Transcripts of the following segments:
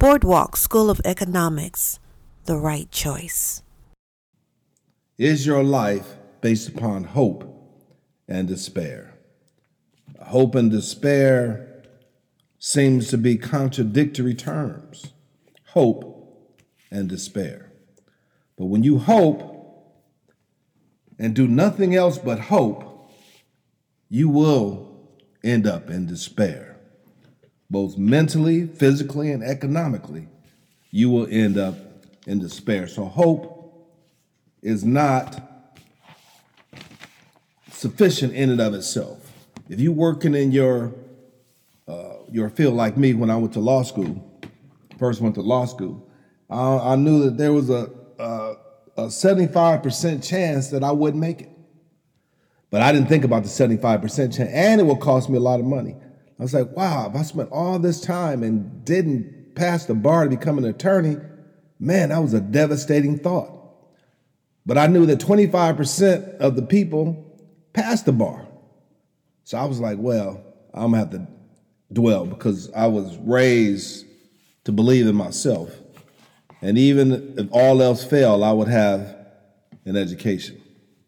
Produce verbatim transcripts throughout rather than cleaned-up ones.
Boardwalk School of Economics, the right choice. Is your life based upon hope and despair? Hope and despair seems to be contradictory terms. Hope and despair. But when you hope and do nothing else but hope, you will end up in despair. Both mentally, physically, and economically, you will end up in despair. So hope is not sufficient in and of itself. If you're working in your uh, your field like me, when I went to law school, first went to law school, I, I knew that there was a, a, a seventy-five percent chance that I wouldn't make it. But I didn't think about the seventy-five percent chance, and it would cost me a lot of money. I was like, wow, if I spent all this time and didn't pass the bar to become an attorney, man, that was a devastating thought. But I knew that twenty-five percent of the people passed the bar. So I was like, well, I'm gonna have to dwell, because I was raised to believe in myself. And even if all else failed, I would have an education.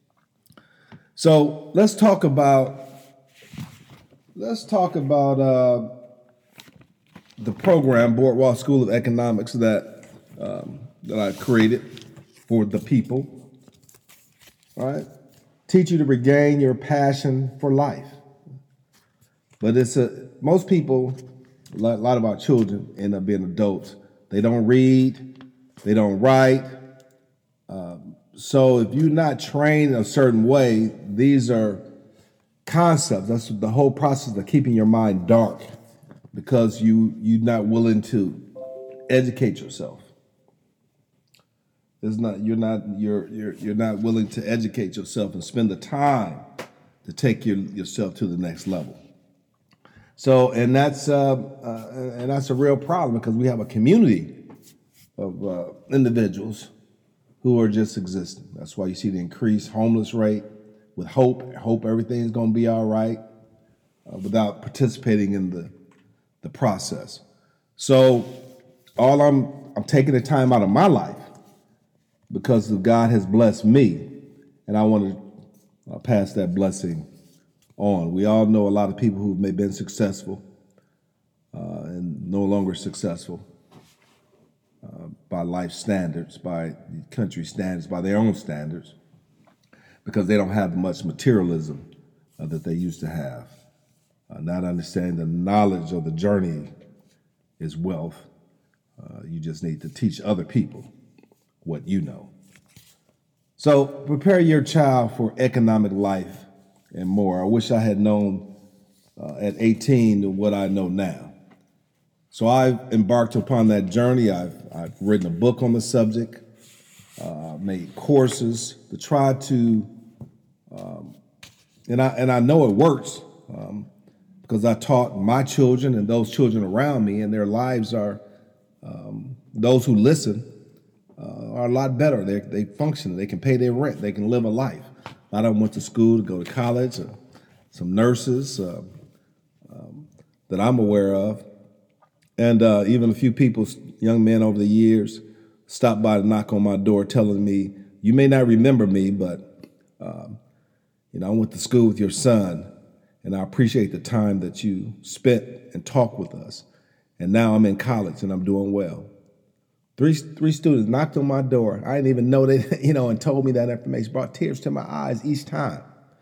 So let's talk about let's talk about uh, the program, Boardwalk School of Economics, that um, that I created for the people. All right, teach you to regain your passion for life. But it's a most people, a lot of our children end up being adults. They don't read, they don't write. Um, so if you're not trained a certain way, these are concepts. That's the whole process of keeping your mind dark, because you you're not willing to educate yourself. It's not you're not you're you're you're not willing to educate yourself and spend the time to take your, yourself to the next level. So, and that's uh, uh, and that's a real problem, because we have a community of uh, individuals who are just existing. That's why you see the increased homeless rate, with hope, hope everything's going to be all right, uh, without participating in the the process. So, all I'm I'm taking the time out of my life, because God has blessed me, and I want to uh, pass that blessing on. We all know a lot of people who may have been successful uh, and no longer successful uh, by life standards, by country standards, by their own standards, because they don't have much materialism uh, that they used to have. Uh, not understanding the knowledge of the journey is wealth. Uh, you just need to teach other people what you know. So prepare your child for economic life and more. I wish I had known uh, at eighteen what I know now. So I've embarked upon that journey. I've, I've written a book on the subject, uh, made courses to try to, um, and I and I know it works, um, because I taught my children and those children around me, and their lives are, um, those who listen, Uh, are a lot better. They they function. They can pay their rent. They can live a life. A lot of them went to school to go to college. Uh, some nurses uh, um, that I'm aware of, and uh, even a few people, young men over the years, stopped by to knock on my door, telling me, "You may not remember me, but um, you know, I went to school with your son, and I appreciate the time that you spent and talked with us. And now I'm in college and I'm doing well." Three three students knocked on my door. I didn't even know they, you know, and told me that information. Brought tears to my eyes each time.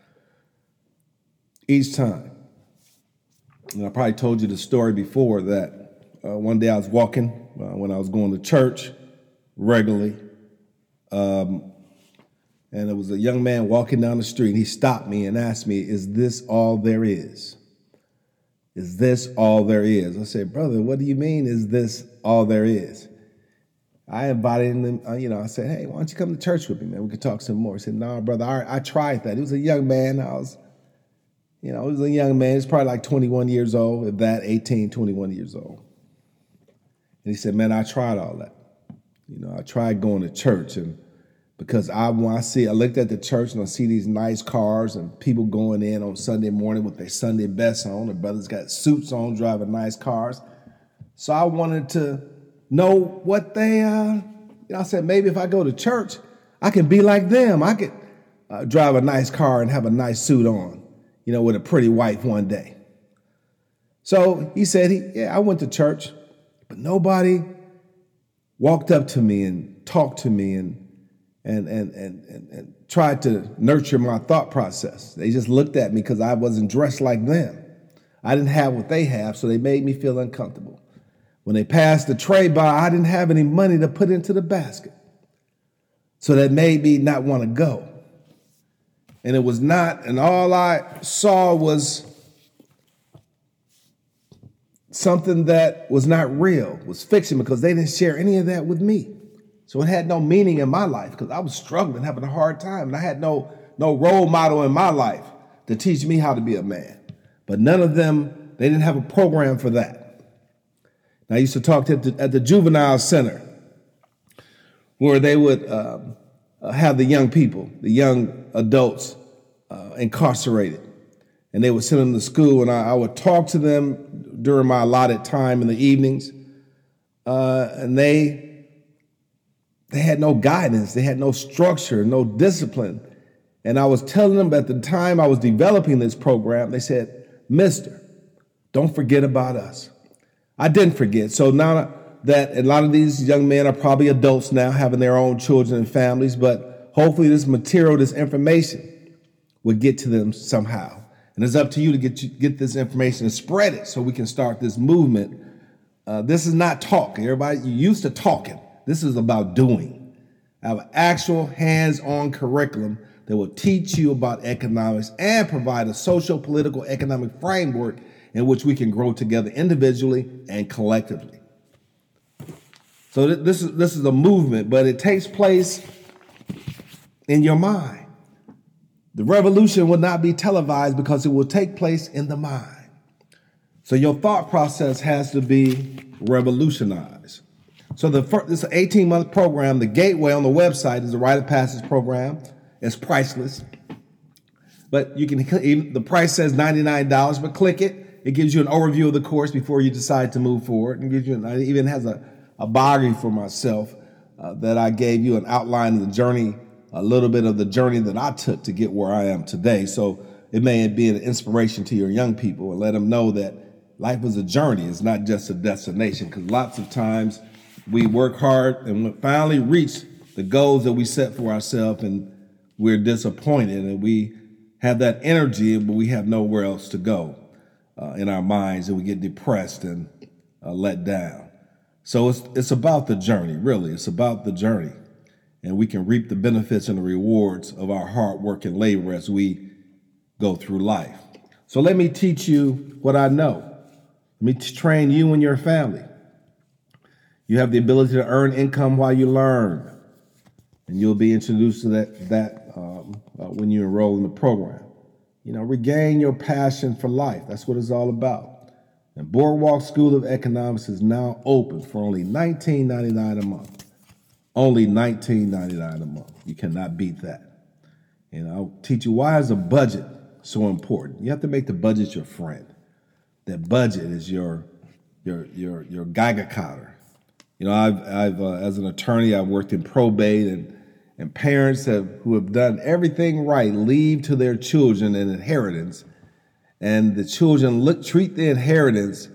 Each time. And I probably told you the story before that uh, one day I was walking uh, when I was going to church regularly, um, and there was a young man walking down the street. He stopped me and asked me, "Is this all there is? Is this all there is?" I said, "Brother, what do you mean, is this all there is?" I invited him, uh, you know, I said, "Hey, why don't you come to church with me, man? We could talk some more." He said, "No, brother, I, I tried that." He was a young man. I was, you know, he was a young man. He's probably like twenty-one years old, if that, eighteen, twenty-one years old. And he said, "Man, I tried all that. You know, I tried going to church, and because I, when I see, I looked at the church and I see these nice cars and people going in on Sunday morning with their Sunday best on. The brothers got suits on, driving nice cars. So I wanted to know what they, uh, you know, I said, maybe if I go to church, I can be like them. I could uh, drive a nice car and have a nice suit on, you know, with a pretty wife one day. So he said, he, yeah, I went to church, but nobody walked up to me and talked to me and and and and and, and tried to nurture my thought process. They just looked at me because I wasn't dressed like them. I didn't have what they have, so they made me feel uncomfortable. When they passed the tray by, I didn't have any money to put into the basket. So that made me not want to go. And it was not, and all I saw was something that was not real, was fiction, because they didn't share any of that with me. So it had no meaning in my life because I was struggling, having a hard time, and I had no, no role model in my life to teach me how to be a man. But none of them, they didn't have a program for that. And I used to talk to the, at the juvenile center where they would uh, have the young people, the young adults uh, incarcerated. And they would send them to school, and I, I would talk to them during my allotted time in the evenings. Uh, and they, they had no guidance. They had no structure, no discipline. And I was telling them at the time I was developing this program, they said, Mister, don't forget about us. I didn't forget. So now that a lot of these young men are probably adults now, having their own children and families, but hopefully this material, this information would get to them somehow. And it's up to you to get you, get this information and spread it so we can start this movement. Uh, this is not talk. Everybody, you used to talking. This is about doing. I have an actual hands-on curriculum that will teach you about economics and provide a social, political, economic framework in which we can grow together individually and collectively. So th- this is this is a movement, but it takes place in your mind. The revolution will not be televised because it will take place in the mind. So your thought process has to be revolutionized. So the first, this is an eighteen-month program. The gateway on the website is a rite of passage program. It's priceless, but you can, the price says ninety-nine dollars, but click it. It gives you an overview of the course before you decide to move forward. And gives you, an, it even has a, a biography for myself uh, that I gave you an outline of the journey, a little bit of the journey that I took to get where I am today. So it may be an inspiration to your young people and let them know that life is a journey. It's not just a destination, because lots of times we work hard and we finally reach the goals that we set for ourselves, and we're disappointed and we have that energy, but we have nowhere else to go uh, in our minds, and we get depressed and uh, let down. So it's it's about the journey, really. It's about the journey, and we can reap the benefits and the rewards of our hard work and labor as we go through life. So let me teach you what I know. Let me train you and your family. You have the ability to earn income while you learn, and you'll be introduced to that that um, uh, when you enroll in the program. You know, regain your passion for life. That's what it's all about. And Boardwalk School of Economics is now open for only nineteen ninety-nine dollars a month. Only nineteen ninety-nine dollars a month. You cannot beat that. And I'll teach you why is a budget so important. You have to make the budget your friend. That budget is your your your your Geiger counter. You know, I've I've uh, as an attorney, I've worked in probate, and and parents have who have done everything right leave to their children an inheritance, and the children look treat the inheritance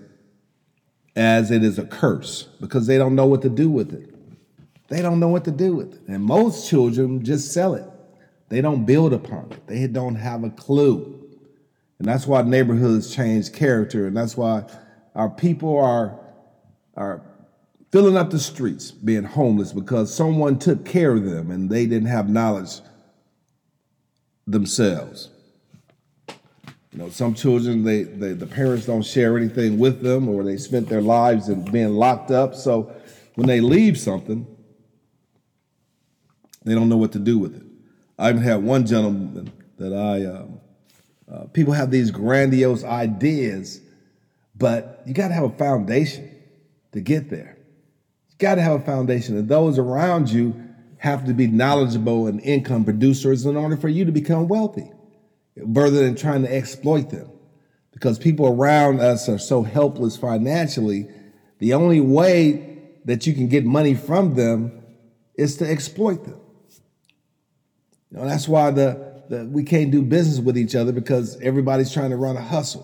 as it is a curse because they don't know what to do with it. They don't know what to do with it, and most children just sell it. They don't build upon it. They don't have a clue, and that's why neighborhoods change character, and that's why our people are are. filling up the streets, being homeless because someone took care of them and they didn't have knowledge themselves. You know, some children, they, they the parents don't share anything with them, or they spent their lives in being locked up. So when they leave something, they don't know what to do with it. I even had one gentleman that I, um, uh, people have these grandiose ideas, but you got to have a foundation to get there. Got to have a foundation, and those around you have to be knowledgeable and income producers in order for you to become wealthy, rather than trying to exploit them. Because people around us are so helpless financially, the only way that you can get money from them is to exploit them. You know, that's why the, the we can't do business with each other, because everybody's trying to run a hustle.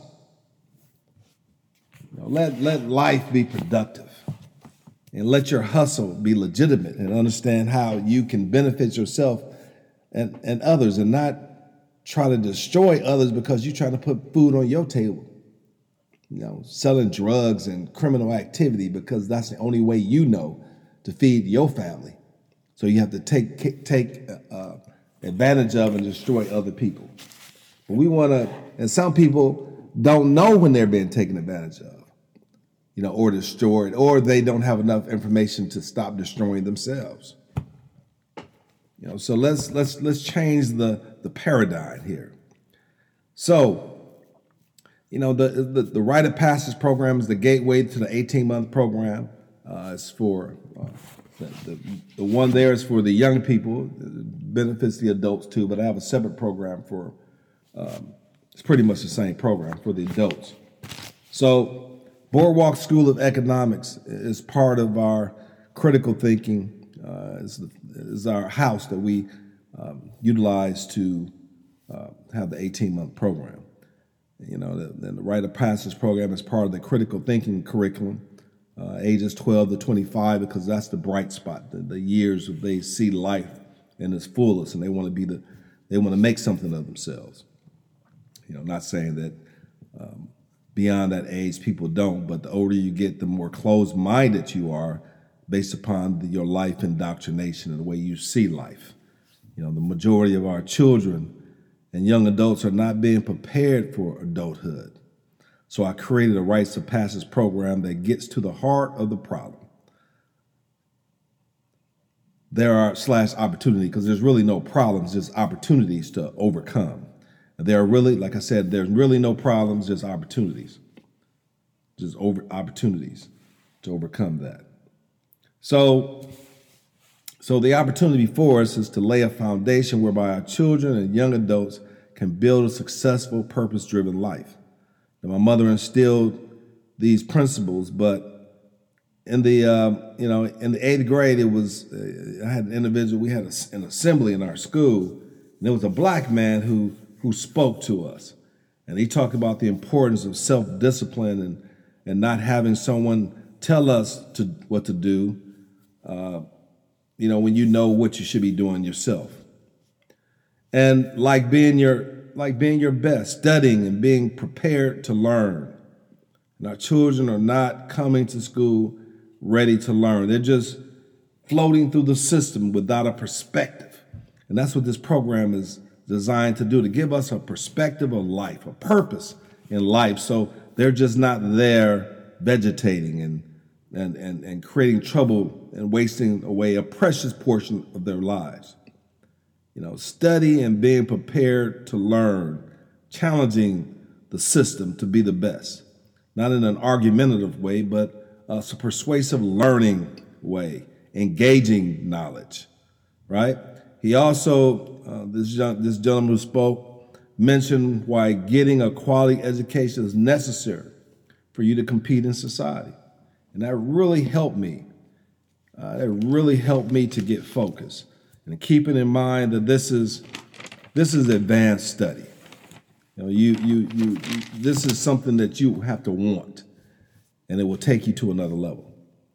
You know, let, let life be productive, and let your hustle be legitimate, and understand how you can benefit yourself and, and others, and not try to destroy others because you're trying to put food on your table. You know, selling drugs and criminal activity because that's the only way you know to feed your family. So you have to take take uh, advantage of and destroy other people. But we want to, and some people don't know when they're being taken advantage of, you know, or destroyed, or they don't have enough information to stop destroying themselves. You know, so let's let's let's change the the paradigm here. So, you know, the, the, the Rite of Passage program is the gateway to the eighteen-month program. Uh, it's for, uh, the, the, the one there is for the young people. It benefits the adults too, but I have a separate program for, um, it's pretty much the same program for the adults. So Boardwalk School of Economics is part of our critical thinking, uh, is, the, is our house that we um, utilize to uh, have the eighteen-month program. You know, the, the Rite of Passage program is part of the critical thinking curriculum, uh, ages twelve to twenty-five, because that's the bright spot, the, the years of they see life in its fullest, and they want to be the, they want to make something of themselves. You know, not saying that um, beyond that age people don't, but the older you get, the more closed-minded you are, based upon the, your life indoctrination and the way you see life. You know, the majority of our children and young adults are not being prepared for adulthood. So I created a Rites of Passage program that gets to the heart of the problem. There are slash opportunity, because there's really no problems, just opportunities to overcome. And there are really, like I said, there's really no problems, just opportunities. Just over opportunities to overcome that. So, so the opportunity before us is to lay a foundation whereby our children and young adults can build a successful, purpose-driven life. And my mother instilled these principles, but in the um, you know in the eighth grade, it was uh, I had an individual. We had a, an assembly in our school, and there was a black man who who spoke to us, and he talked about the importance of self-discipline and and not having someone tell us to what to do. Uh, you know, when you know what you should be doing yourself. And like being your like being your best, studying and being prepared to learn. And our children are not coming to school ready to learn. They're just floating through the system without a perspective. And that's what this program is designed to do, to give us a perspective of life, a purpose in life. So they're just not there vegetating and and and, and creating trouble and wasting away a precious portion of their lives. You know, study and being prepared to learn, challenging the system to be the best, not in an argumentative way, but a persuasive learning way, engaging knowledge, right? He also, uh, this, young, this gentleman who spoke, mentioned why getting a quality education is necessary for you to compete in society. And that really helped me. Uh, it really helped me to get focused. And keeping in mind that this is this is advanced study. You know, you, you you you this is something that you have to want, and it will take you to another level.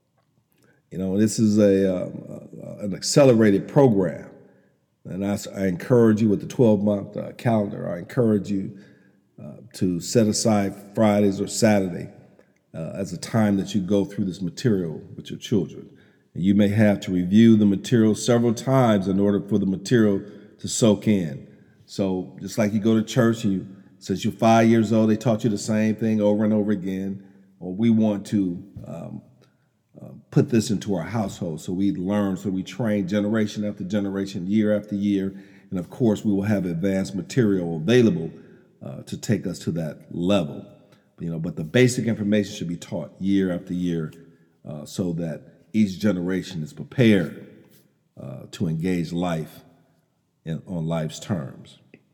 You know, this is a uh, an accelerated program, and I, I encourage you with the twelve-month uh, calendar. I encourage you uh, to set aside Fridays or Saturday uh, as a time that you go through this material with your children. And you may have to review the material several times in order for the material to soak in. So just like you go to church, and you, since you're five years old, they taught you the same thing over and over again. Or we want to um, uh, put this into our household, so we learn, so we train generation after generation, year after year. And of course, we will have advanced material available uh, to take us to that level. You know, but the basic information should be taught year after year, uh, so that each generation is prepared uh, to engage life in, on life's terms.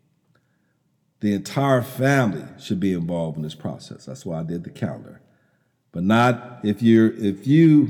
The entire family should be involved in this process. That's why I did the calendar. But not if you're if you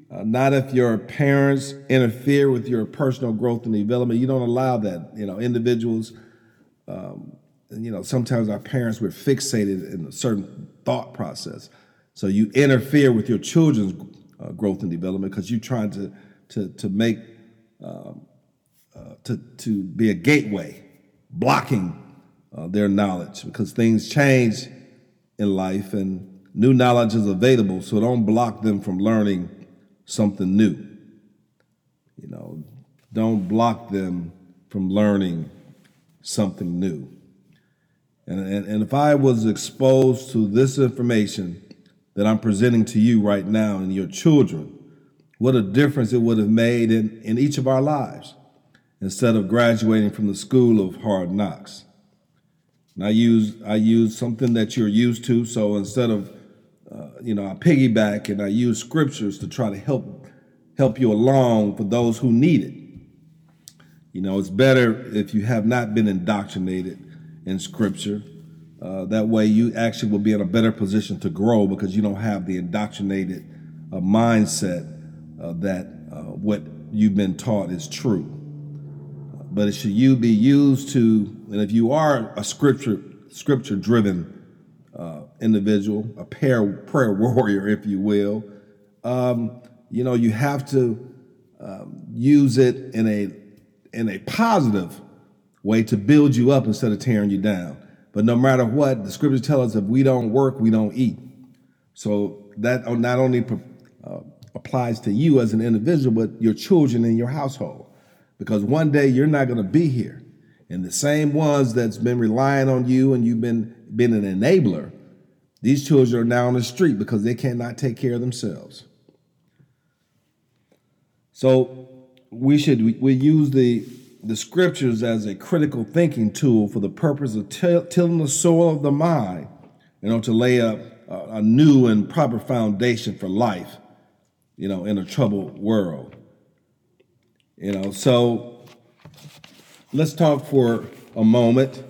Uh, not if your parents interfere with your personal growth and development. You don't allow that. You know, individuals, and, you know, sometimes our parents, we're fixated in a certain thought process. So you interfere with your children's uh, growth and development because you're trying to to to make uh, to to be a gateway, blocking uh, their knowledge because things change in life and new knowledge is available. So don't block them from learning something new. You know, don't block them from learning something new. And, and, and if I was exposed to this information that I'm presenting to you right now and your children, what a difference it would have made in, in each of our lives instead of graduating from the school of hard knocks. And I use I use something that you're used to. So instead of, uh, you know, I piggyback and I use scriptures to try to help help you along for those who need it. You know, it's better if you have not been indoctrinated in scripture. Uh, that way you actually will be in a better position to grow because you don't have the indoctrinated uh, mindset uh, that uh, what you've been taught is true. But it should you be used to, and if you are a scripture scripture driven uh, individual, a prayer prayer warrior, if you will, um, you know, you have to um, use it in a in a positive way to build you up instead of tearing you down. But no matter what, the scriptures tell us if we don't work, we don't eat. So that not only uh, applies to you as an individual, but your children in your household. Because one day you're not going to be here. And the same ones that's been relying on you and you've been, been an enabler, these children are now on the street because they cannot take care of themselves. So we should we, we use the the scriptures as a critical thinking tool for the purpose of till, tilling the soil of the mind, you know, to lay up a, a new and proper foundation for life, you know, in a troubled world. You know, so let's talk for a moment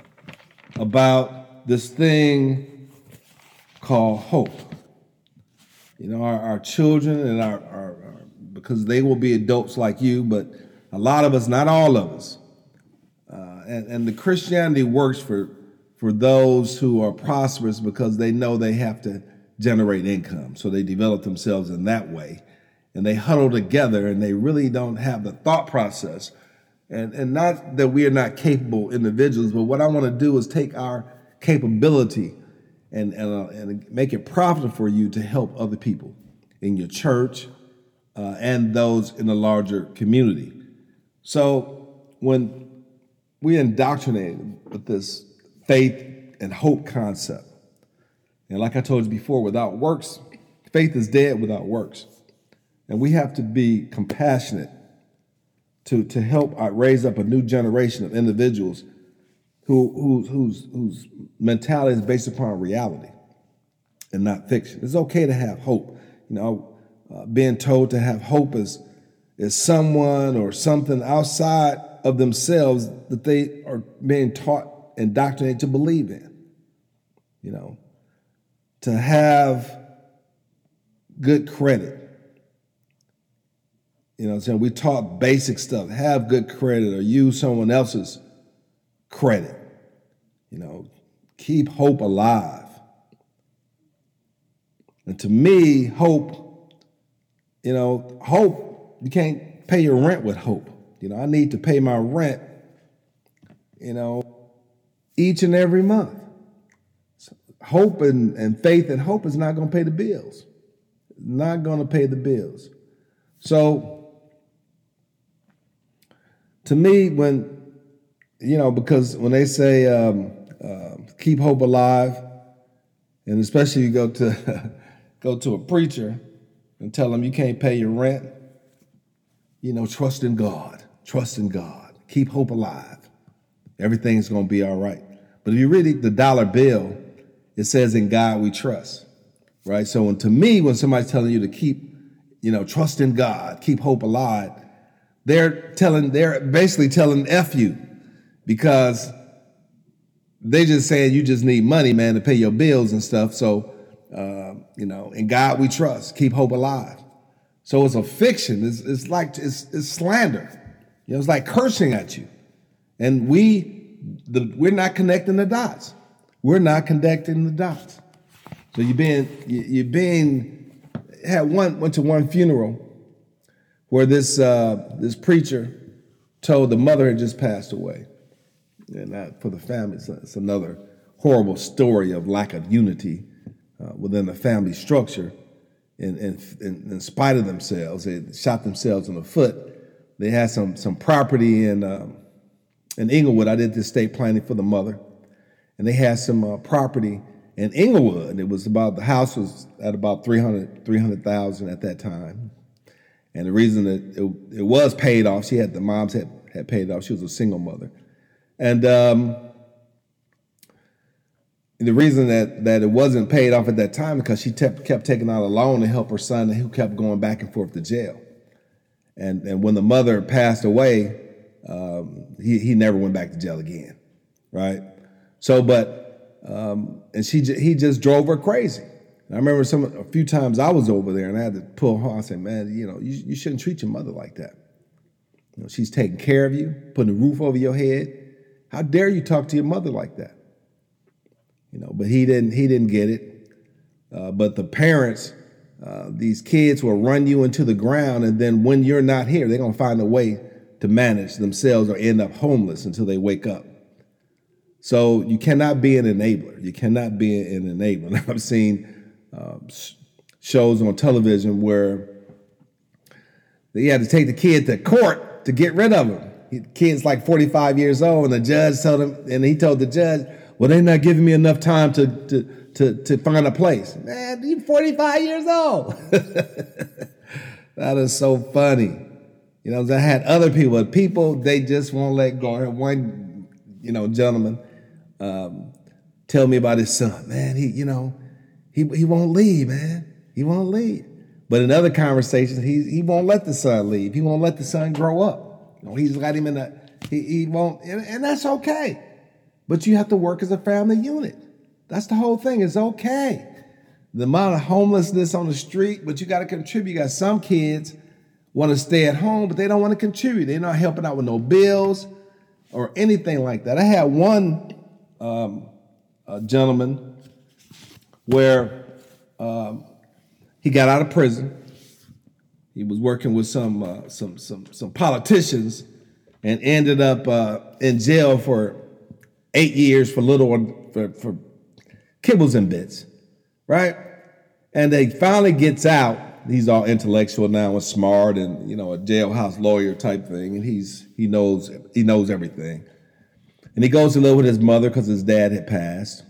about this thing called hope. You know, our, our children and our, our, our, because they will be adults like you, but a lot of us, not all of us. Uh, and, and the Christianity works for, for those who are prosperous because they know they have to generate income. So they develop themselves in that way. And they huddle together and they really don't have the thought process. And, and not that we are not capable individuals, but what I want to do is take our capability and, and, uh, and make it profitable for you to help other people in your church uh, and those in the larger community. So when we indoctrinated with this faith and hope concept, and like I told you before, without works, faith is dead without works. And we have to be compassionate to, to help raise up a new generation of individuals who, who, whose, whose mentality is based upon reality and not fiction. It's okay to have hope. You know, uh, being told to have hope is, is someone or something outside of themselves that they are being taught, indoctrinated to believe in. You know, to have good credit. You know what I'm saying? We taught basic stuff, have good credit or use someone else's credit. You know, keep hope alive. And to me, hope, you know, hope, you can't pay your rent with hope. You know, I need to pay my rent, you know, each and every month. So hope and, and faith and hope is not going to pay the bills. Not going to pay the bills. So, to me, when, you know, because when they say um, uh, keep hope alive, and especially you go to go to a preacher and tell them you can't pay your rent, you know, trust in God, trust in God, keep hope alive. Everything's going to be all right. But if you read the dollar bill, it says in God we trust, right? So when, to me, when somebody's telling you to keep, you know, trust in God, keep hope alive, They're telling, they're basically telling F you because they just saying you just need money, man, to pay your bills and stuff. So, uh, you know, in God we trust, keep hope alive. So it's a fiction. It's, it's like it's, it's slander. You know, it's like cursing at you. And we, the, we're not connecting the dots. We're not connecting the dots. So you're being, you're being, had one, went to one funeral where this, uh, this preacher told the mother had just passed away. And that, for the family, it's, it's another horrible story of lack of unity uh, within the family structure. In, in, in, in spite of themselves, they shot themselves in the foot. They had some some property in um, in Inglewood. I did the estate planning for the mother, and they had some uh, property in Inglewood. It was about, the house was at about three hundred thousand at that time. And the reason that it, it was paid off, she had, the moms had, had paid it off. She was a single mother. And um, the reason that, that it wasn't paid off at that time because she te- kept taking out a loan to help her son, who kept going back and forth to jail. And and when the mother passed away, um, he, he never went back to jail again, right? So, but, um, and she he just drove her crazy. And I remember some a few times I was over there and I had to pull her. I said, man, you know, you, you shouldn't treat your mother like that. You know, she's taking care of you, putting a roof over your head. How dare you talk to your mother like that? You know, but he didn't he didn't get it. Uh, but the parents, uh, these kids will run you into the ground, and then when you're not here, they're gonna find a way to manage themselves or end up homeless until they wake up. So you cannot be an enabler. You cannot be an enabler. I've seen uh, shows on television where they had to take the kid to court to get rid of him. The kid's like forty-five years old, and the judge told him, and he told the judge, well, they're not giving me enough time to to to, to find a place. Man, you're forty-five years old. That is so funny. You know, I had other people, people, they just won't let go. I had one, you know, gentleman um, tell me about his son. Man, he, you know, he he won't leave, man. He won't leave. But in other conversations, he he won't let the son leave. He won't let the son grow up. You know, he's got him in a, he, he won't, and, and that's okay. But you have to work as a family unit. That's the whole thing. It's okay. The amount of homelessness on the street, but you got to contribute. You got some kids want to stay at home, but they don't want to contribute. They're not helping out with no bills or anything like that. I had one um, a gentleman where um, he got out of prison. He was working with some uh, some some some politicians and ended up uh, in jail for eight years for little for, for kibbles and bits, right? And they finally gets out. He's all intellectual now and smart and, you know, a jailhouse lawyer type thing. And he's he knows he knows everything. And he goes to live with his mother because his dad had passed.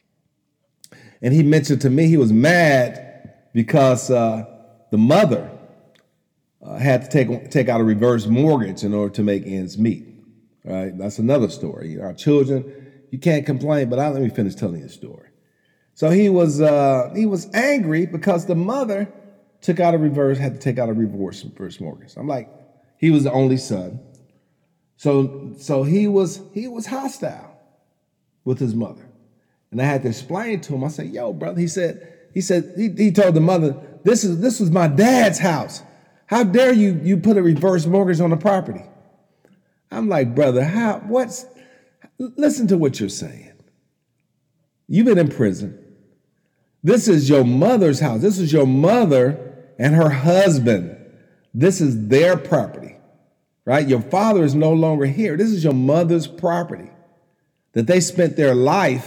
And he mentioned to me he was mad because uh, the mother uh, had to take take out a reverse mortgage in order to make ends meet. Right? That's another story. Our children, you can't complain, but I, let me finish telling you the story. So he was uh, he was angry because the mother took out a reverse, had to take out a reverse, reverse mortgage. I'm like, he was the only son. So so he was he was hostile with his mother. And I had to explain to him. I said, yo, brother, he said, he said, he, he told the mother, this is this was my dad's house. How dare you you put a reverse mortgage on the property? I'm like, brother, how what's listen to what you're saying. You've been in prison. This is your mother's house. This is your mother and her husband. This is their property, right? Your father is no longer here. This is your mother's property that they spent their life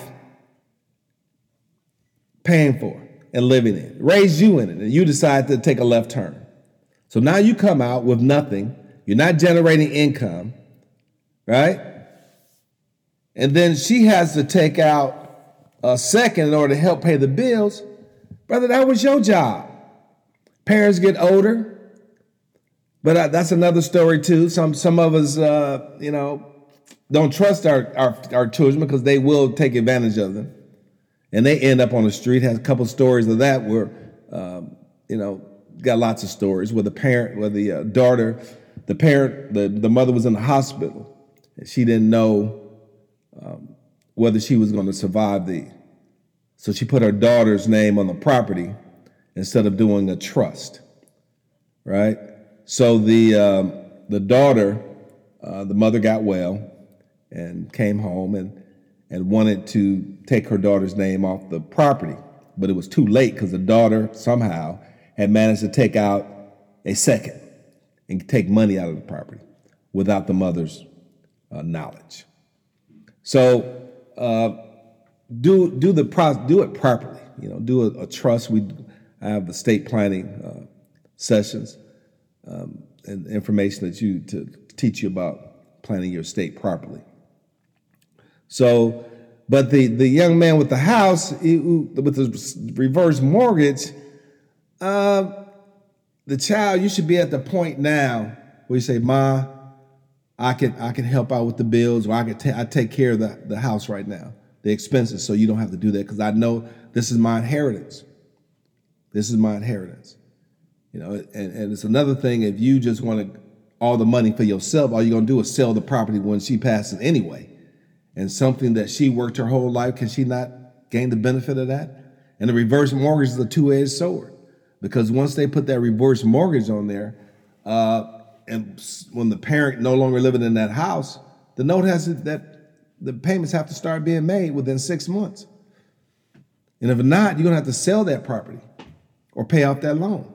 paying for and living in, raised you in it, and you decide to take a left turn. So now you come out with nothing. You're not generating income, right? And then she has to take out a second in order to help pay the bills. Brother, that was your job. Parents get older, but uh, that's another story too. Some some of us, uh, you know, don't trust our, our, our children because they will take advantage of them. And they end up on the street. Has a couple stories of that where, um, you know, got lots of stories where the parent, where the uh, daughter, the parent, the, the mother was in the hospital and she didn't know um, whether she was going to survive the, so she put her daughter's name on the property instead of doing a trust. right? So the um, the daughter, uh, the mother got well and came home and and wanted to take her daughter's name off the property, but it was too late because the daughter somehow had managed to take out a second and take money out of the property without the mother's uh, knowledge. So uh, do do the pro- do it properly. You know, do a, a trust. We I have estate planning uh, sessions um, and information that you to teach you about planning your estate properly. So, but the the young man with the house he, with the reverse mortgage, uh, the child, you should be at the point now where you say, "Ma, I can I can help out with the bills, or I can ta- I take care of the, the house right now, the expenses, so you don't have to do that because I know this is my inheritance. This is my inheritance." You know, and, and it's another thing if you just want all the money for yourself, all you're gonna do is sell the property when she passes anyway. And something that she worked her whole life, can she not gain the benefit of that? And the reverse mortgage is a two-edged sword, because once they put that reverse mortgage on there, uh, and when the parent no longer living in that house, the note has it that the payments have to start being made within six months. And if not, you're gonna have to sell that property or pay off that loan.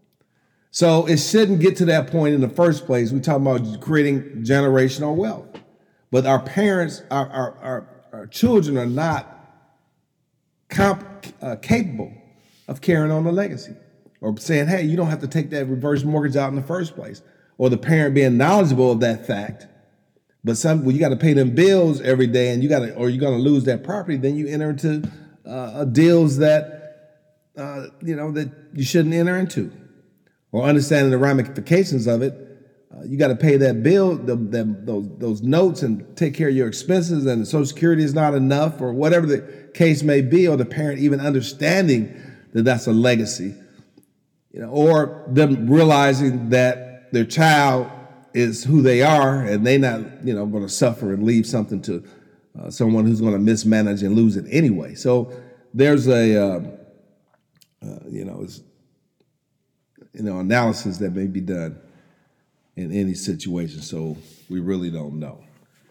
So it shouldn't get to that point in the first place. We're talking about creating generational wealth. But our parents, our, our, our, our children are not comp, uh, capable of carrying on the legacy or saying, hey, you don't have to take that reverse mortgage out in the first place. Or the parent being knowledgeable of that fact. But some, well, you got to pay them bills every day and you got to, or you're going to lose that property. Then you enter into uh, deals that, uh, you know, that you shouldn't enter into. Or understanding the ramifications of it. Uh, you got to pay that bill, the, the, those, those notes, and take care of your expenses, and Social Security is not enough, or whatever the case may be, or the parent even understanding that that's a legacy, you know, or them realizing that their child is who they are, and they're not, you know, going to suffer and leave something to uh, someone who's going to mismanage and lose it anyway. So there's a, uh, uh, you know, it's, you know, analysis that may be done in any situation, so we really don't know.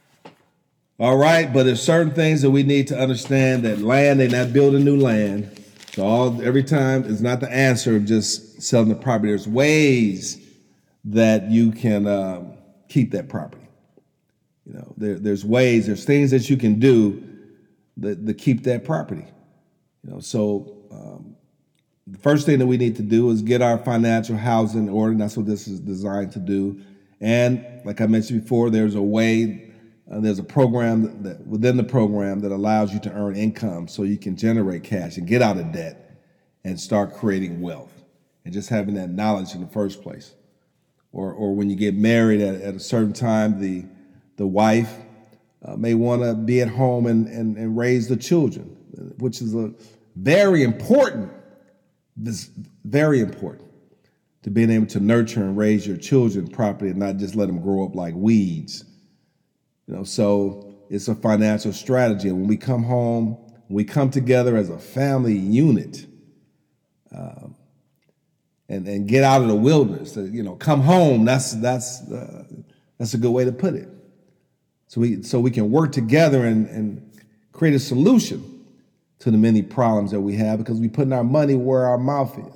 All right, but there's certain things that we need to understand, that land, they're not building new land. So all every time is not the answer of just selling the property. There's ways that you can um, keep that property. You know, there, there's ways, there's things that you can do that, that keep that property. You know, so um, the first thing that we need to do is get our financial house in order, and that's what this is designed to do. And like I mentioned before, there's a way, uh, there's a program that, that within the program that allows you to earn income so you can generate cash and get out of debt and start creating wealth and just having that knowledge in the first place. Or or when you get married at, at a certain time, the the wife uh, may want to be at home and, and, and raise the children, which is a very important This is very important, to being able to nurture and raise your children properly and not just let them grow up like weeds. You know, so it's a financial strategy. And when we come home, when we come together as a family unit, um, and and get out of the wilderness, uh, you know, come home. That's that's uh, that's a good way to put it. So we so we can work together and and create a solution to the many problems that we have, because we're putting our money where our mouth is.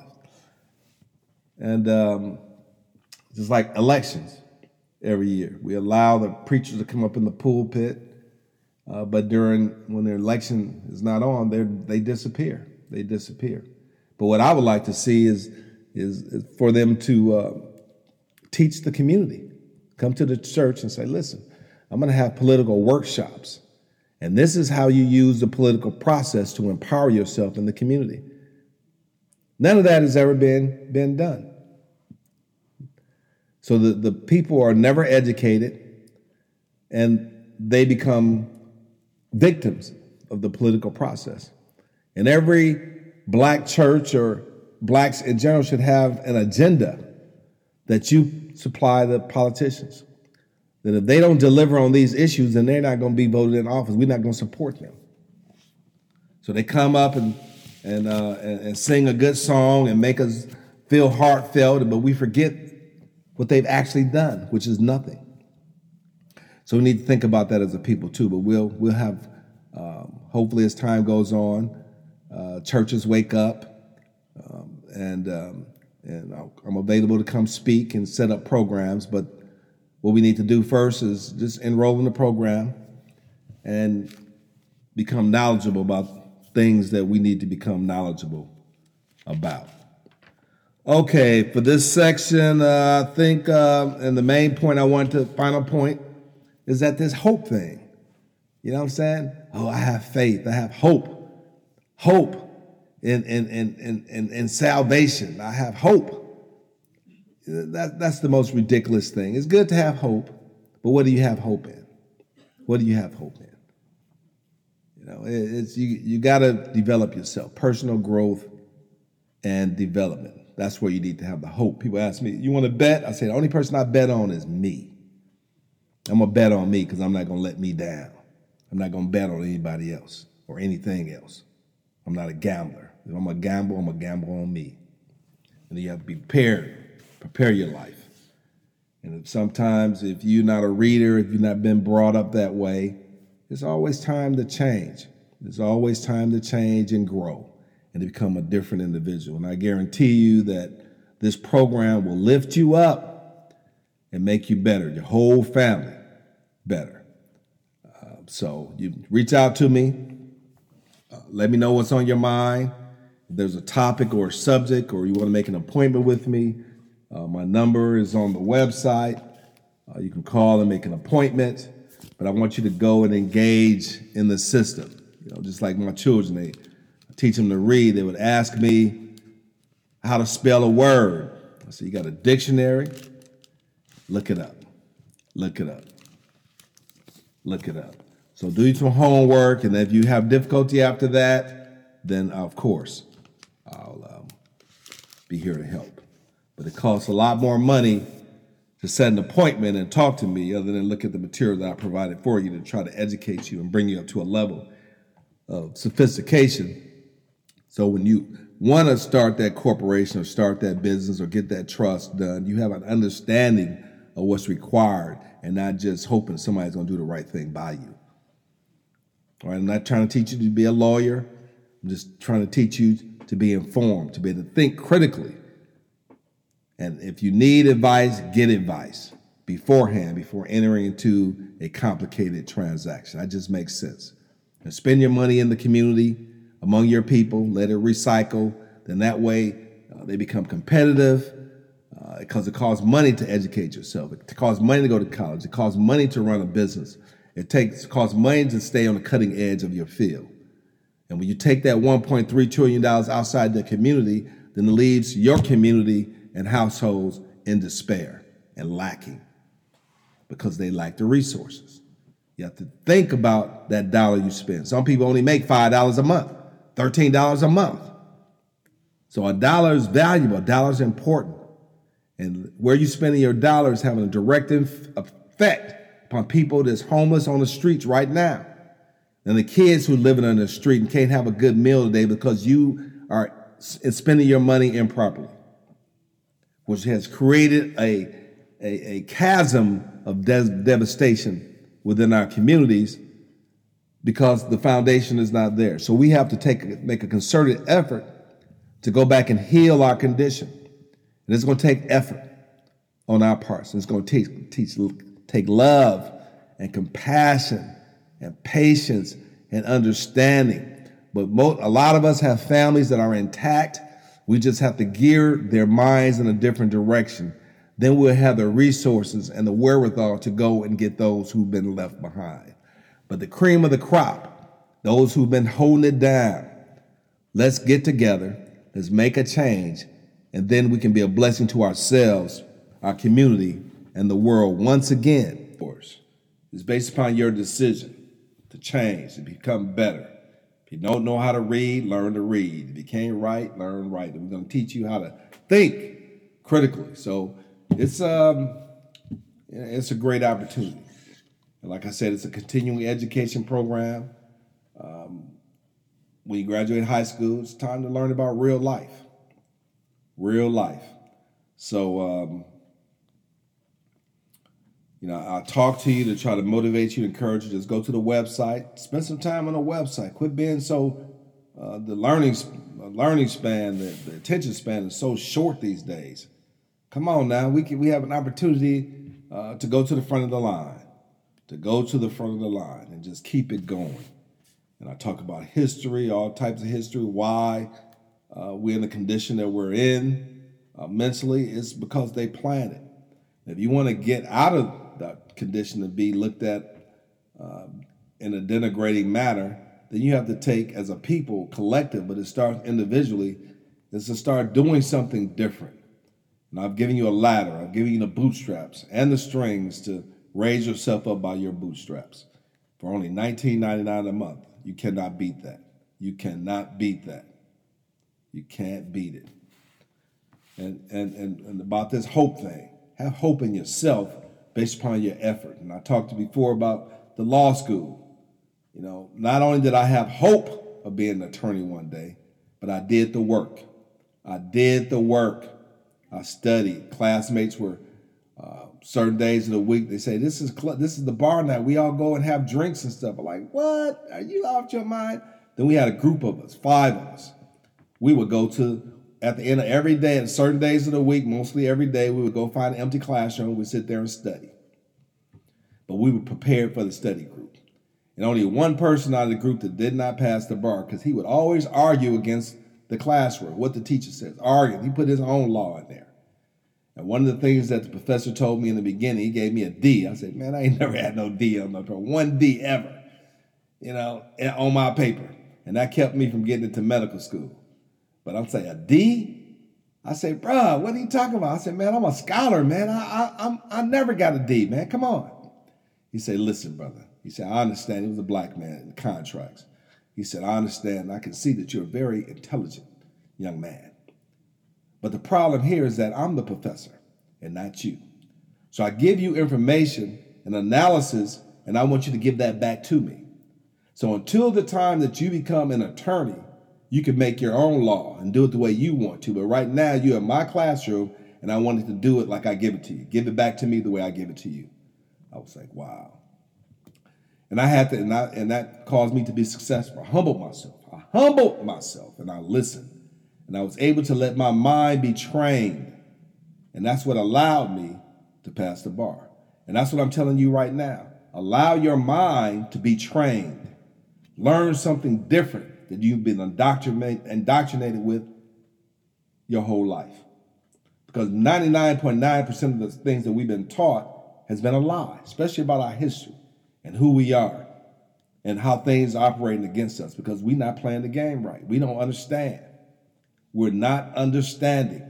And um, just like elections every year, we allow the preachers to come up in the pulpit, uh, but during when their election is not on, they they disappear. They disappear. But what I would like to see is is, is for them to uh, teach the community, come to the church and say, listen, I'm going to have political workshops. And this is how you use the political process to empower yourself in the community. None of that has ever been, been done. So the, the people are never educated, and they become victims of the political process. And every black church or blacks in general should have an agenda that you supply the politicians. That if they don't deliver on these issues, then they're not going to be voted in office. We're not going to support them. So they come up and and, uh, and and sing a good song and make us feel heartfelt, but we forget what they've actually done, which is nothing. So we need to think about that as a people too. But we'll we'll have um, hopefully as time goes on, uh, churches wake up, um, and um, and I'm available to come speak and set up programs. But what we need to do first is just enroll in the program and become knowledgeable about things that we need to become knowledgeable about. Okay, for this section, uh, I think, uh, and the main point I want to, final point, is that this hope thing. You know what I'm saying? Oh, I have faith. I have hope. Hope in in in in in, in salvation. I have hope. That that's the most ridiculous thing. It's good to have hope, but what do you have hope in? What do you have hope in? You know, it's you. You got to develop yourself, personal growth and development. That's where you need to have the hope. People ask me, "You want to bet?" I say, "The only person I bet on is me. I'm gonna bet on me because I'm not gonna let me down. I'm not gonna bet on anybody else or anything else. I'm not a gambler. If I'm a gamble, I'm a gamble on me. And you have to be prepared. Prepare your life. And if sometimes if you're not a reader, if you've not been brought up that way, it's always time to change. There's always time to change and grow and to become a different individual. And I guarantee you that this program will lift you up and make you better, your whole family better. Uh, so you reach out to me. Uh, let me know what's on your mind. If there's a topic or a subject or you want to make an appointment with me, uh, my number is on the website. Uh, you can call and make an appointment. But I want you to go and engage in the system. You know, just like my children, they teach them to read. They would ask me how to spell a word. I said, you got a dictionary? Look it up. Look it up. Look it up. So do some homework, and if you have difficulty after that, then of course, I'll um, be here to help. But it costs a lot more money to set an appointment and talk to me other than look at the material that I provided for you to try to educate you and bring you up to a level of sophistication. So when you want to start that corporation or start that business or get that trust done, you have an understanding of what's required and not just hoping somebody's going to do the right thing by you. All right, I'm not trying to teach you to be a lawyer. I'm just trying to teach you to be informed, to be able to think critically. And if you need advice, get advice beforehand, before entering into a complicated transaction. That just makes sense. And spend your money in the community, among your people, let it recycle. Then that way uh, they become competitive uh, because it costs money to educate yourself. It costs money to go to college. It costs money to run a business. It takes it costs money to stay on the cutting edge of your field. And when you take that one point three trillion dollars outside the community, then it leaves your community and households in despair and lacking because they lack the resources. You have to think about that dollar you spend. Some people only make five dollars a month, thirteen dollars a month. So a dollar is valuable, a dollar is important. And where you're spending your dollar is having a direct effect upon people that's homeless on the streets right now. And the kids who are living on the street and can't have a good meal today because you are spending your money improperly, which has created a, a, a chasm of de- devastation within our communities because the foundation is not there. So we have to take make a concerted effort to go back and heal our condition. And it's going to take effort on our parts. And it's going to teach, teach, take love and compassion and patience and understanding. But most, a lot of us have families that are intact. We just have to gear their minds in a different direction. Then we'll have the resources and the wherewithal to go and get those who've been left behind. But the cream of the crop, those who've been holding it down, let's get together, let's make a change, and then we can be a blessing to ourselves, our community, and the world once again. Of course, it's based upon your decision to change, to become better. If you don't know how to read, learn to read. If you can't write, learn to write. And we're going to teach you how to think critically. So it's um, it's a great opportunity. And like I said, it's a continuing education program. Um, when you graduate high school, it's time to learn about real life. real life. So, um, you know, I talk to you to try to motivate you, encourage you. Just go to the website, spend some time on the website. Quit being so uh, the learning learning span, the, the attention span is so short these days. Come on now, we can we have an opportunity uh, to go to the front of the line, to go to the front of the line, and just keep it going. And I talk about history, all types of history, why uh, we're in the condition that we're in uh, mentally. It's because they planned it. If you want to get out of that condition to be looked at uh, in a denigrating manner, then you have to take, as a people, collective, but it starts individually, is to start doing something different. And I've given you a ladder, I've given you the bootstraps and the strings to raise yourself up by your bootstraps. For only nineteen ninety-nine a month, you cannot beat that. You cannot beat that. You can't beat it. And, and, and, and about this hope thing, have hope in yourself based upon your effort. And I talked to you before about the law school. You know, not only did I have hope of being an attorney one day, but I did the work. I did the work. I studied. Classmates were uh, certain days of the week. They say, this is cl- this is the bar night. We all go and have drinks and stuff. I'm like, what? Are you off your mind? Then we had a group of us, five of us. We would go to, at the end of every day, at certain days of the week, mostly every day, we would go find an empty classroom. We'd sit there and study. But we were prepared for the study group. And only one person out of the group that did not pass the bar, because he would always argue against the classroom, what the teacher says, arguing. He put his own law in there. And one of the things that the professor told me in the beginning, he gave me a D. I said, man, I ain't never had no D on my paper, one D ever, you know, on my paper. And that kept me from getting into medical school. But I'm saying, a D? I say, bruh, what are you talking about? I said, man, I'm a scholar, man. I, I, I'm, I never got a D, man. Come on. He said, listen, brother. He said, I understand. He was a black man in contracts. He said, I understand. I can see that you're a very intelligent young man. But the problem here is that I'm the professor and not you. So I give you information and analysis, and I want you to give that back to me. So until the time that you become an attorney, you can make your own law and do it the way you want to. But right now, you're in my classroom, and I wanted to do it like I give it to you. Give it back to me the way I give it to you. I was like, wow. And I had to, and, I, and that caused me to be successful. I humbled myself. I humbled myself, and I listened. And I was able to let my mind be trained. And that's what allowed me to pass the bar. And that's what I'm telling you right now. Allow your mind to be trained. Learn something different that you've been indoctrinated, indoctrinated with your whole life. Because ninety-nine point nine percent of the things that we've been taught has been a lie, especially about our history and who we are and how things are operating against us, because we're not playing the game right. We don't understand. We're not understanding.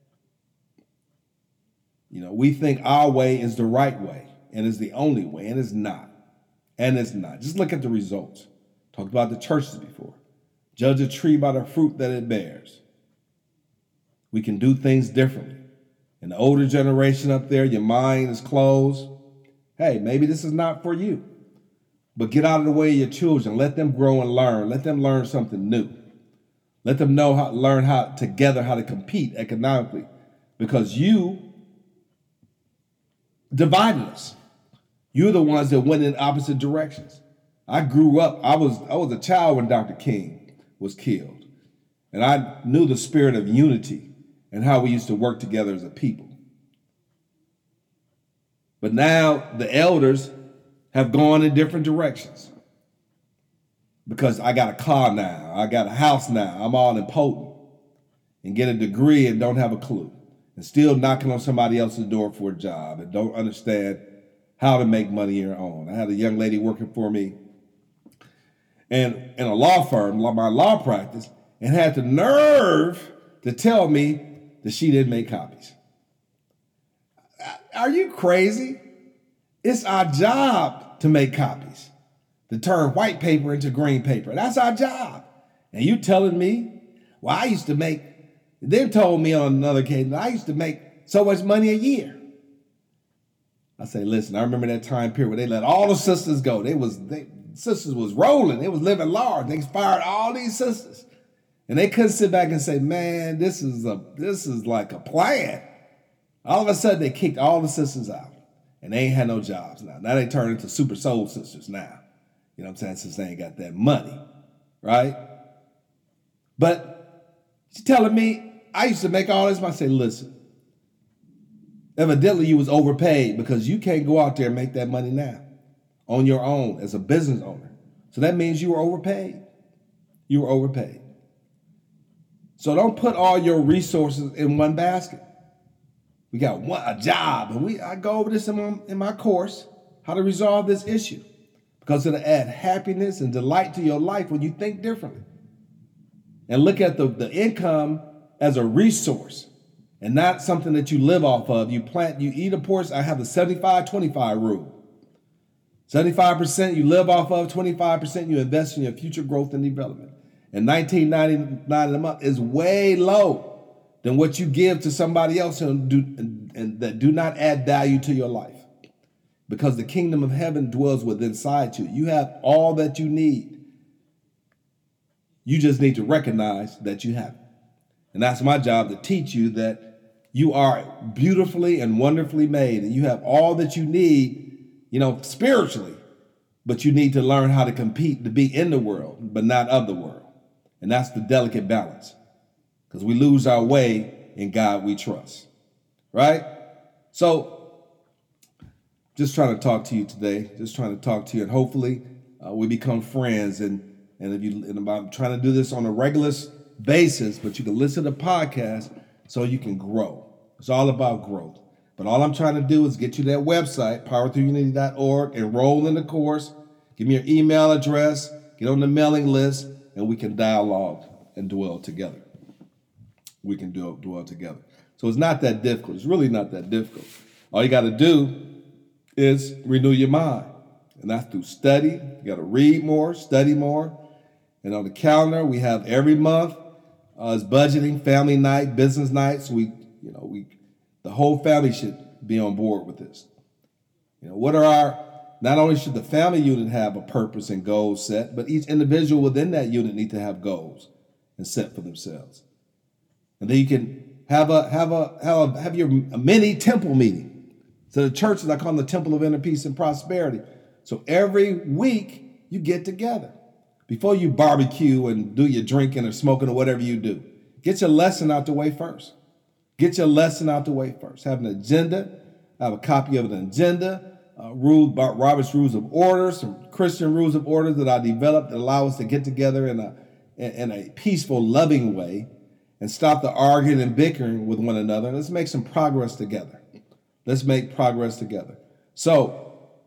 You know, we think our way is the right way and is the only way, and it's not. And it's not. Just look at the results. Talked about the churches before. Judge a tree by the fruit that it bears. We can do things differently. And the older generation up there, your mind is closed. Hey, maybe this is not for you. But get out of the way of your children. Let them grow and learn. Let them learn something new. Let them know how learn how together how to compete economically. Because you divided us. You're the ones that went in opposite directions. I grew up, I was I was a child when Doctor King was killed. And I knew the spirit of unity and how we used to work together as a people. But now the elders have gone in different directions. Because I got a car now, I got a house now, I'm all impotent, and get a degree and don't have a clue, and still knocking on somebody else's door for a job and don't understand how to make money on your own. I had a young lady working for me and in a law firm, my law practice, and had the nerve to tell me that she didn't make copies. Are you crazy? It's our job to make copies, to turn white paper into green paper. That's our job. And you telling me, well, I used to make, they told me on another occasion, I used to make so much money a year. I say, listen, I remember that time period where they let all the sisters go. They was, they, sisters was rolling. They was living large. They fired all these sisters. And they couldn't sit back and say, man, this is a this is like a plan. All of a sudden, they kicked all the sisters out. And they ain't had no jobs now. Now they turned into super soul sisters now. You know what I'm saying? Since they ain't got that money, right? But she's telling me, I used to make all this. I say, listen, evidently you was overpaid because you can't go out there and make that money now on your own as a business owner. So that means you were overpaid. You were overpaid. So don't put all your resources in one basket. We got one, a job, and we I go over this in my, in my course, how to resolve this issue, because it'll add happiness and delight to your life when you think differently. And look at the, the income as a resource and not something that you live off of. You plant, you eat a portion. I have the seventy-five twenty-five rule. seventy-five percent you live off of, twenty-five percent you invest in your future growth and development. And nineteen ninety-nine a month is way low than what you give to somebody else and, do, and, and that do not add value to your life. Because the kingdom of heaven dwells within inside you. You have all that you need. You just need to recognize that you have it. And that's my job, to teach you that you are beautifully and wonderfully made, and you have all that you need, you know, spiritually, but you need to learn how to compete to be in the world, but not of the world. And that's the delicate balance, because we lose our way in God we trust, right? So just trying to talk to you today, just trying to talk to you, and hopefully uh, we become friends. And, and if you, and I'm trying to do this on a regular basis, but you can listen to the podcast so you can grow. It's all about growth. But all I'm trying to do is get you that website, power through unity dot org, enroll in the course, give me your email address, get on the mailing list, and we can dialogue and dwell together. We can do, dwell together. So it's not that difficult. It's really not that difficult. All you got to do is renew your mind. And that's through study. You got to read more, study more. And on the calendar, we have every month uh, is budgeting, family night, business nights. We, you know, we, the whole family should be on board with this. You know, what are our, not only should the family unit have a purpose and goals set, but each individual within that unit need to have goals and set for themselves. And then you can have a, have a, have a, have your a mini temple meeting. So the churches, I call them the Temple of Inner Peace and Prosperity. So every week you get together. Before you barbecue and do your drinking or smoking or whatever you do, get your lesson out the way first. Get your lesson out the way first. Have an agenda. I have a copy of an agenda, uh, rule, Robert's Rules of Order, some Christian rules of order that I developed that allow us to get together in a, in a peaceful, loving way and stop the arguing and bickering with one another. Let's make some progress together. Let's make progress together. So,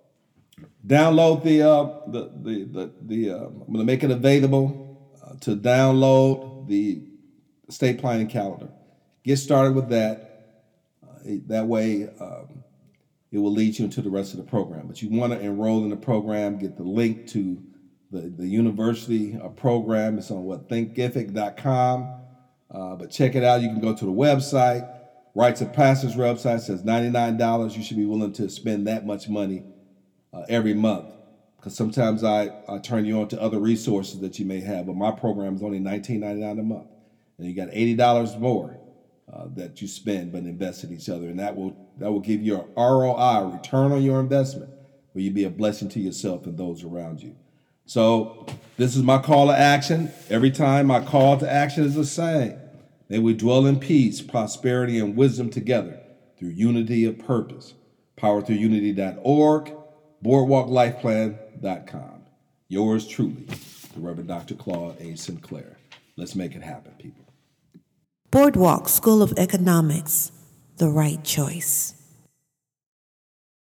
download the uh, the the the, the uh, I'm going to make it available uh, to download the estate planning calendar. Get started with that. Uh, that way, um, it will lead you into the rest of the program. But you want to enroll in the program. Get the link to the the university uh, program. It's on what thinkific dot com. Uh, but check it out. You can go to the website. Rights of Pastors website says ninety-nine dollars. You should be willing to spend that much money Uh, every month, because sometimes I, I turn you on to other resources that you may have, but my program is only nineteen ninety-nine a month, and you got eighty dollars more uh, that you spend but invest in each other, and that will that will give you an R O I, return on your investment, where you be a blessing to yourself and those around you. So this is my call to action. Every time my call to action is the same. May we dwell in peace, prosperity, and wisdom together through unity of purpose. power through unity dot org. boardwalk life plan dot com. Yours truly, the Reverend Doctor Claude A. Sinclair. Let's make it happen, people. Boardwalk School of Economics, the right choice.